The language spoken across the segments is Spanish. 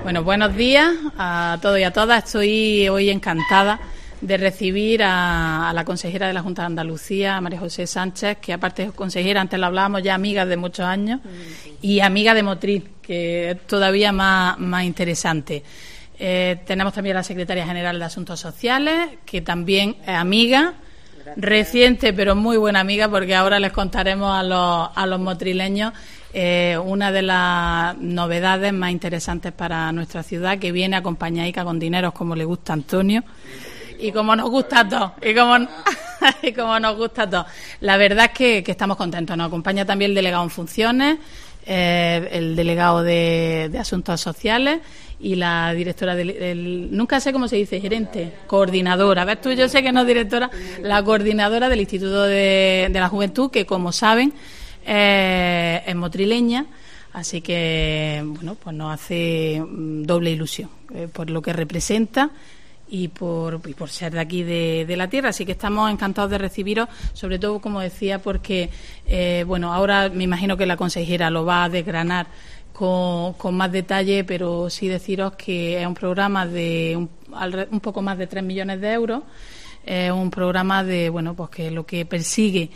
Bueno, buenos días a todos y a todas. Estoy hoy encantada de recibir a la consejera de la Junta de Andalucía, María José Sánchez, que aparte de consejera, antes lo hablábamos ya, amiga de muchos años, y amiga de Motril, que es todavía más interesante. Tenemos también a la secretaria general de Asuntos Sociales, que también es amiga, reciente pero muy buena amiga, porque ahora les contaremos a los motrileños una de las novedades más interesantes para nuestra ciudad, que viene acompañadica con dineros, como le gusta a Antonio y como nos gusta a todos, y como nos gusta a todos. La verdad es que estamos contentos. Nos acompaña también el delegado en funciones, el delegado de Asuntos Sociales y la directora nunca sé cómo se dice, gerente, coordinadora. ¿Ves tú? Yo sé que no es directora, la coordinadora del Instituto de la Juventud, que como saben es motrileña, así que bueno, pues nos hace doble ilusión por lo que representa y por ser de aquí de la tierra. Así que estamos encantados de recibiros, sobre todo, como decía, porque bueno, ahora me imagino que la consejera lo va a desgranar con más detalle, pero sí deciros que es un programa de un poco más de 3 millones de euros. Es un programa de, bueno, pues que lo que persigue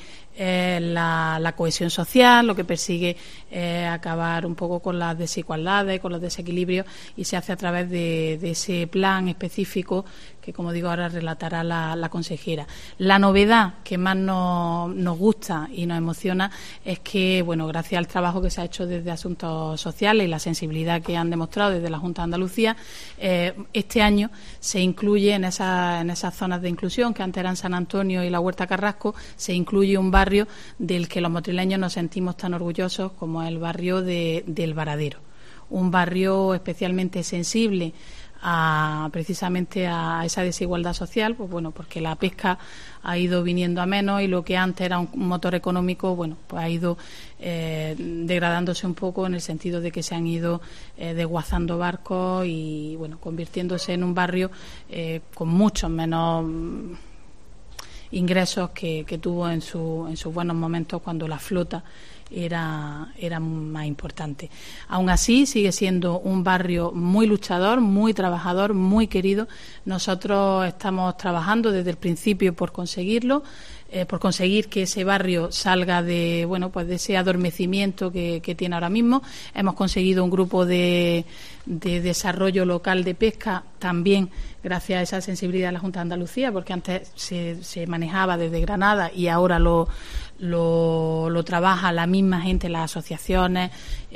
la cohesión social, lo que persigue acabar un poco con las desigualdades, con los desequilibrios, y se hace a través de ese plan específico que, como digo, ahora relatará la consejera. La novedad que más nos gusta y nos emociona es que, bueno, gracias al trabajo que se ha hecho desde Asuntos Sociales y la sensibilidad que han demostrado desde la Junta de Andalucía, este año se incluye en esas zonas de inclusión, que antes eran San Antonio y la Huerta Carrasco, se incluye un barrio del que los motrileños nos sentimos tan orgullosos, como es el barrio del Varadero. Un barrio especialmente sensible precisamente a esa desigualdad social, pues bueno, porque la pesca ha ido viniendo a menos y lo que antes era un motor económico, bueno, pues ha ido degradándose un poco, en el sentido de que se han ido desguazando barcos y, bueno, convirtiéndose en un barrio con muchos menos ingresos que tuvo en sus buenos momentos, cuando la flota era más importante. Aún así, sigue siendo un barrio muy luchador, muy trabajador, muy querido. Nosotros estamos trabajando desde el principio por conseguirlo, por conseguir que ese barrio salga de ese adormecimiento que tiene ahora mismo. Hemos conseguido un grupo de desarrollo local de pesca, también gracias a esa sensibilidad de la Junta de Andalucía, porque antes se manejaba desde Granada y ahora lo trabaja la misma gente, las asociaciones,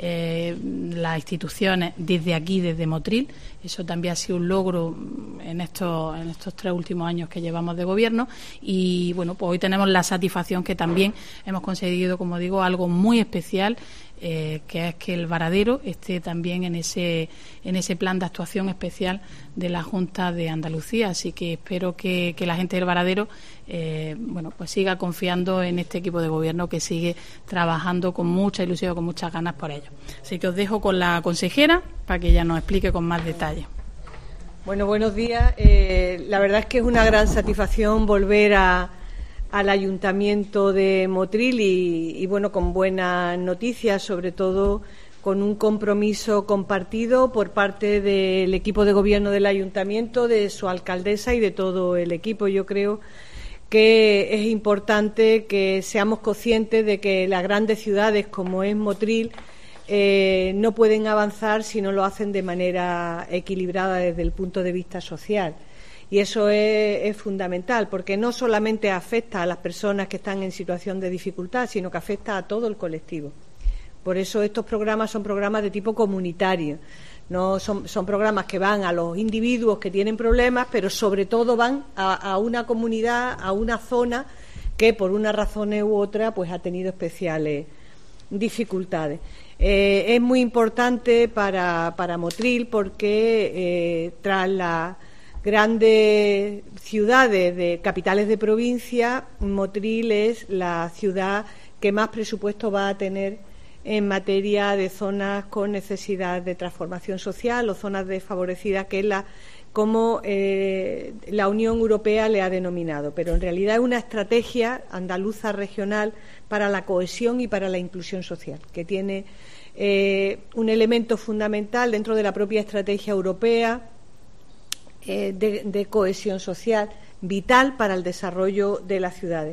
las instituciones, desde aquí, desde Motril. Eso también ha sido un logro en estos 3 últimos años que llevamos de gobierno. Y bueno, pues hoy tenemos la satisfacción que también hemos conseguido, como digo, algo muy especial, que es que el Varadero esté también en ese plan de actuación especial de la Junta de Andalucía. Así que espero que la gente del Varadero pues siga confiando en este equipo de gobierno, que sigue trabajando con mucha ilusión, con muchas ganas por ello. Así que os dejo con la consejera para que ella nos explique con más detalle. Bueno, buenos días. La verdad es que es una gran satisfacción volver al Ayuntamiento de Motril y bueno, con buenas noticias, sobre todo con un compromiso compartido por parte del equipo de gobierno del Ayuntamiento, de su alcaldesa y de todo el equipo. Yo creo que es importante que seamos conscientes de que las grandes ciudades, como es Motril, no pueden avanzar si no lo hacen de manera equilibrada desde el punto de vista social. Y eso es fundamental, porque no solamente afecta a las personas que están en situación de dificultad, sino que afecta a todo el colectivo. Por eso estos programas son programas de tipo comunitario. No son programas que van a los individuos que tienen problemas, pero sobre todo van a una comunidad, a una zona que por una razón u otra pues ha tenido especiales dificultades. Es muy importante para Motril, porque tras las grandes ciudades de capitales de provincia, Motril es la ciudad que más presupuesto va a tener en materia de zonas con necesidad de transformación social o zonas desfavorecidas, que es como la Unión Europea le ha denominado. Pero en realidad es una estrategia andaluza regional para la cohesión y para la inclusión social, que tiene un elemento fundamental dentro de la propia estrategia europea de cohesión social, vital para el desarrollo de las ciudades.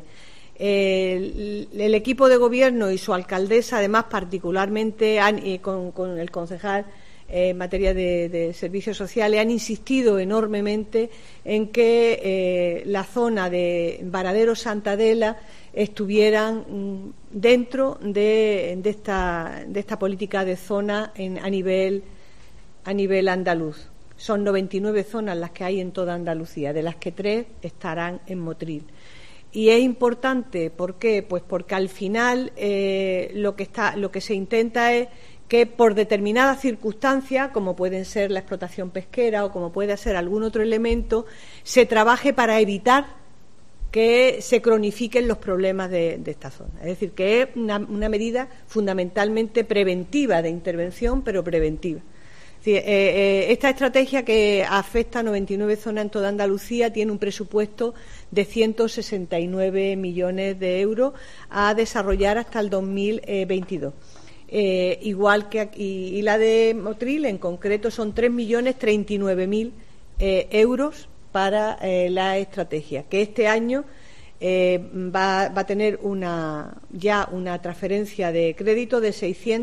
El equipo de gobierno y su alcaldesa, además, particularmente con el concejal en materia de servicios sociales, han insistido enormemente en que la zona de Varadero Santa Adela estuvieran dentro de esta política de zona a nivel andaluz. Son 99 zonas las que hay en toda Andalucía, de las que 3 estarán en Motril. Y es importante, ¿por qué? Pues porque al final lo que se intenta es que por determinadas circunstancias, como pueden ser la explotación pesquera o como puede ser algún otro elemento, se trabaje para evitar que se cronifiquen los problemas de esta zona. Es decir, que es una medida fundamentalmente preventiva, de intervención, pero preventiva. Esta estrategia, que afecta a 99 zonas en toda Andalucía, tiene un presupuesto de 169 millones de euros a desarrollar hasta el 2022. Igual que aquí, y la de Motril en concreto son 3.039.000 euros para la estrategia, que este año va a tener ya una transferencia de crédito de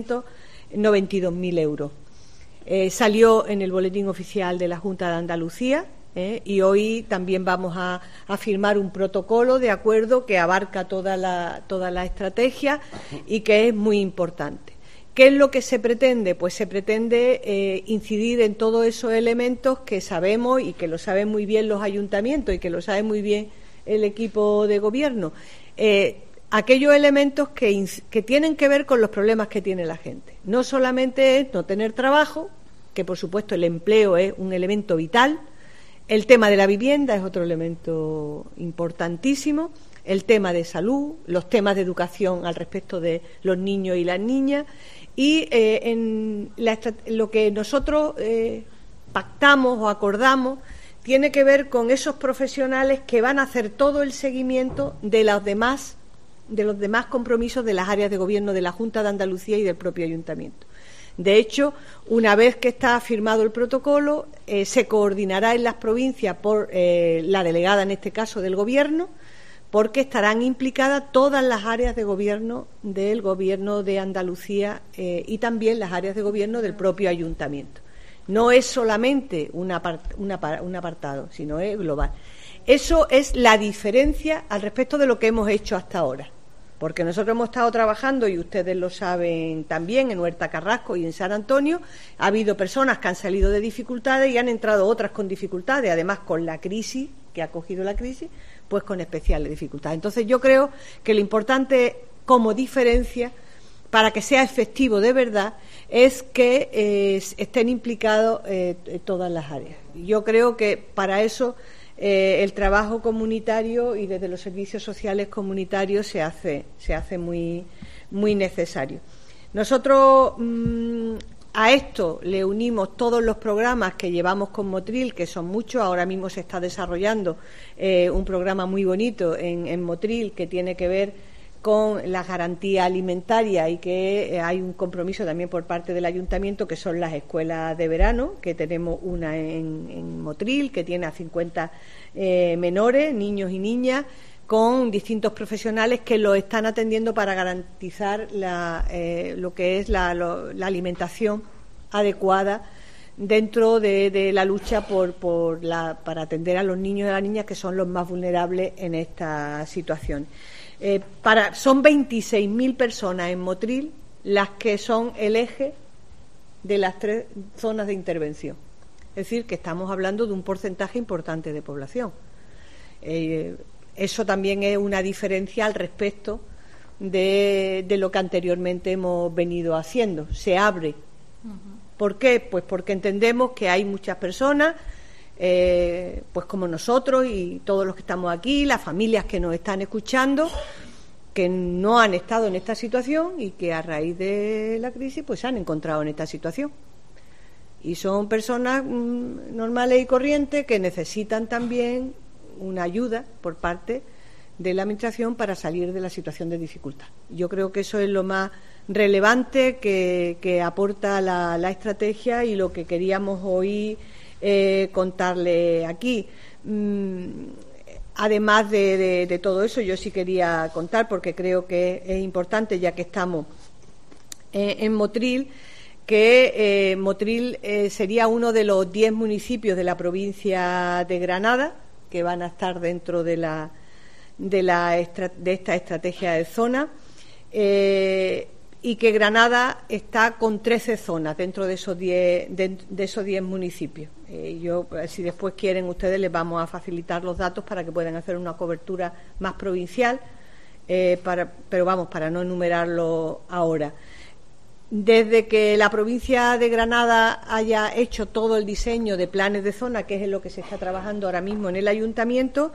692.000 euros. Salió en el Boletín Oficial de la Junta de Andalucía y hoy también vamos a firmar un protocolo de acuerdo que abarca toda la estrategia y que es muy importante. ¿Qué es lo que se pretende? Pues se pretende incidir en todos esos elementos que sabemos y que lo saben muy bien los ayuntamientos y que lo sabe muy bien el equipo de gobierno. Aquellos elementos que tienen que ver con los problemas que tiene la gente. No solamente es no tener trabajo, que por supuesto el empleo es un elemento vital, el tema de la vivienda es otro elemento importantísimo, el tema de salud, los temas de educación al respecto de los niños y las niñas, y lo que nosotros pactamos o acordamos tiene que ver con esos profesionales que van a hacer todo el seguimiento de los demás compromisos de las áreas de gobierno de la Junta de Andalucía y del propio ayuntamiento. De hecho, una vez que está firmado el protocolo, se coordinará en las provincias por la delegada, en este caso, del Gobierno, porque estarán implicadas todas las áreas de gobierno del Gobierno de Andalucía y también las áreas de gobierno del propio ayuntamiento. No es solamente un apartado, sino es global. Eso es la diferencia al respecto de lo que hemos hecho hasta ahora. Porque nosotros hemos estado trabajando, y ustedes lo saben también, en Huerta Carrasco y en San Antonio. Ha habido personas que han salido de dificultades y han entrado otras con dificultades, además con la crisis, que ha cogido la crisis, pues con especiales dificultades. Entonces yo creo que lo importante como diferencia, para que sea efectivo de verdad, es que estén implicados todas las áreas. Yo creo que para eso el trabajo comunitario y desde los servicios sociales comunitarios se hace muy, muy necesario. Nosotros a esto le unimos todos los programas que llevamos con Motril, que son muchos. Ahora mismo se está desarrollando un programa muy bonito en Motril que tiene que ver con la garantía alimentaria y que hay un compromiso también por parte del ayuntamiento, que son las escuelas de verano, que tenemos una en Motril, que tiene a 50 menores, niños y niñas, con distintos profesionales que lo están atendiendo para garantizar lo que es la alimentación adecuada dentro de la lucha para atender a los niños y a las niñas, que son los más vulnerables en esta situación. Son 26.000 personas en Motril las que son el eje de las 3 zonas de intervención. Es decir, que estamos hablando de un porcentaje importante de población. Eso también es una diferencia al respecto de lo que anteriormente hemos venido haciendo. Se abre. ¿Por qué? Pues porque entendemos que hay muchas personas, pues como nosotros y todos los que estamos aquí, las familias que nos están escuchando, que no han estado en esta situación y que a raíz de la crisis pues se han encontrado en esta situación. Y son personas normales y corrientes que necesitan también una ayuda por parte de la Administración para salir de la situación de dificultad. Yo creo que eso es lo más relevante que aporta la estrategia y lo que queríamos hoy contarle aquí. Además de todo eso, yo sí quería contar, porque creo que es importante, ya que estamos en Motril, que Motril sería uno de los 10 municipios de la provincia de Granada que van a estar dentro de esta estrategia de zona, y que Granada está con 13 zonas dentro de esos 10 municipios. Yo, si después quieren ustedes, les vamos a facilitar los datos para que puedan hacer una cobertura más provincial, pero vamos, para no enumerarlo ahora. Desde que la provincia de Granada haya hecho todo el diseño de planes de zona, que es en lo que se está trabajando ahora mismo en el ayuntamiento,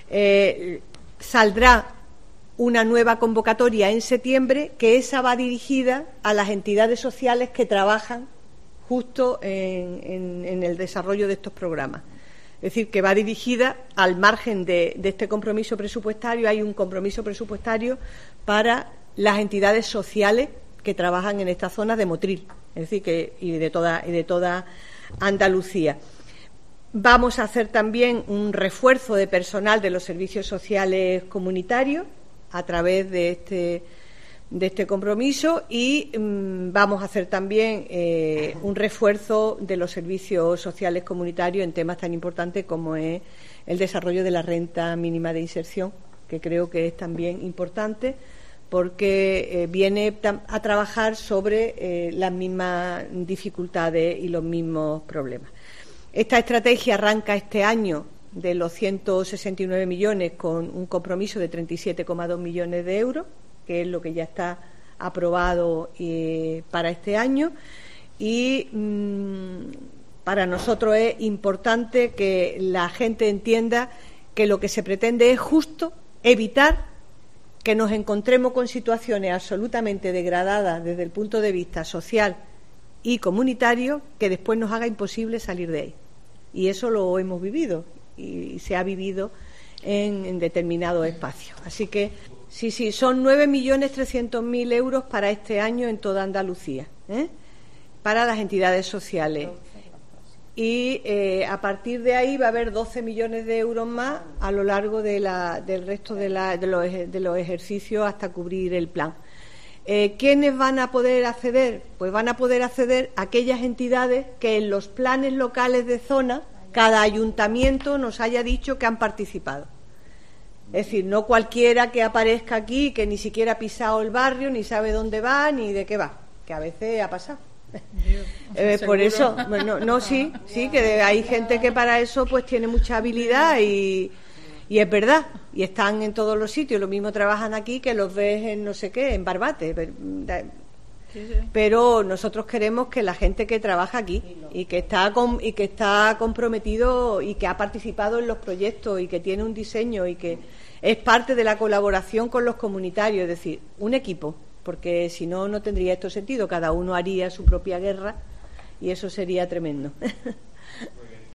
saldrá una nueva convocatoria en septiembre, que esa va dirigida a las entidades sociales que trabajan justo en el desarrollo de estos programas. Es decir, que va dirigida al margen de este compromiso presupuestario. Hay un compromiso presupuestario para las entidades sociales que trabajan en esta zona de Motril, es decir, y de toda Andalucía. Vamos a hacer también un refuerzo de personal de los servicios sociales comunitarios a través de este compromiso, y vamos a hacer también un refuerzo de los servicios sociales comunitarios en temas tan importantes como es el desarrollo de la renta mínima de inserción, que creo que es también importante, porque viene a trabajar sobre las mismas dificultades y los mismos problemas. Esta estrategia arranca este año de los 169 millones con un compromiso de 37,2 millones de euros, que es lo que ya está aprobado para este año, y para nosotros es importante que la gente entienda que lo que se pretende es justo evitar que nos encontremos con situaciones absolutamente degradadas desde el punto de vista social y comunitario, que después nos haga imposible salir de ahí. Y eso lo hemos vivido y se ha vivido en determinados espacios. Así que sí, son 9.300.000 euros para este año en toda Andalucía, para las entidades sociales. Y a partir de ahí va a haber 12 millones de euros más a lo largo del resto de los ejercicios hasta cubrir el plan. ¿Quiénes van a poder acceder? Pues van a poder acceder aquellas entidades que en los planes locales de zona cada ayuntamiento nos haya dicho que han participado. Es decir, no cualquiera que aparezca aquí, que ni siquiera ha pisado el barrio, ni sabe dónde va, ni de qué va, que a veces ha pasado. Por eso, bueno, sí, que hay gente que para eso pues tiene mucha habilidad y es verdad, y están en todos los sitios. Lo mismo trabajan aquí que los ves en no sé qué, en Barbate. Pero nosotros queremos que la gente que trabaja aquí y que está comprometido y que ha participado en los proyectos y que tiene un diseño y que es parte de la colaboración con los comunitarios, es decir, un equipo, porque si no, no tendría esto sentido. Cada uno haría su propia guerra y eso sería tremendo.